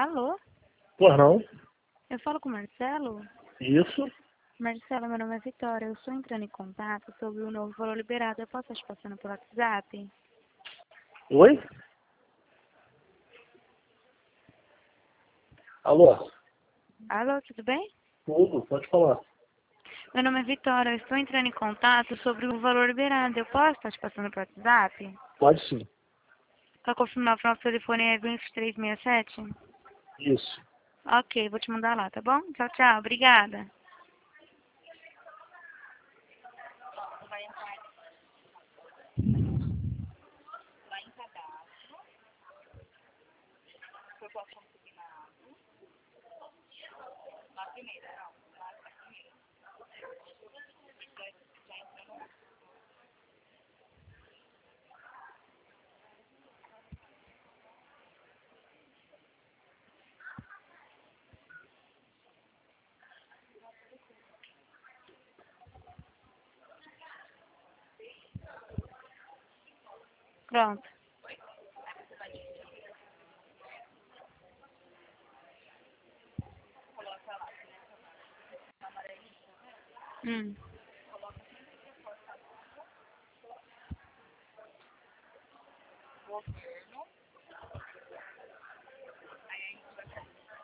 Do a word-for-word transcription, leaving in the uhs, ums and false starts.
Alô? Pois não? Eu falo com o Marcelo? Isso? Marcelo, meu nome é Vitória. Eu estou entrando em contato sobre o novo valor liberado. Eu posso estar te passando pelo WhatsApp? Oi? Alô? Alô, tudo bem? Tudo, pode falar. Meu nome é Vitória. Eu estou entrando em contato sobre o valor liberado. Eu posso estar te passando pelo WhatsApp? Pode sim. Para confirmar, o nosso telefone é vinte e três sessenta e sete? Isso. Ok, vou te mandar lá, tá bom? Tchau, tchau. Obrigada. Pronto. Hum.